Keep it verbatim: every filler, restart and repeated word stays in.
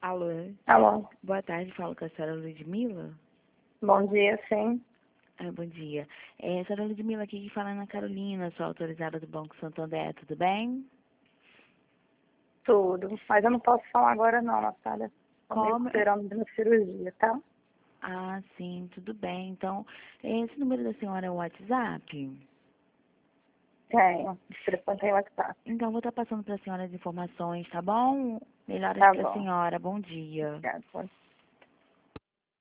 Alô, Alô, boa tarde, falo com a senhora Ludmila. bom dia, sim. Ah, bom dia. É, senhora Ludmila, aqui que fala é Ana Carolina, sou autorizada do Banco Santander, tudo bem? Tudo. Mas eu não posso falar agora não, Natália. Estou me Como? recuperando de uma cirurgia, tá? Ah, sim, tudo bem. Então, esse número da senhora é o WhatsApp? Tenho. Esse telefone tem WhatsApp. Então, vou estar passando para a senhora as informações, tá bom? Melhoras Tá para a bom. senhora, bom dia. Obrigada.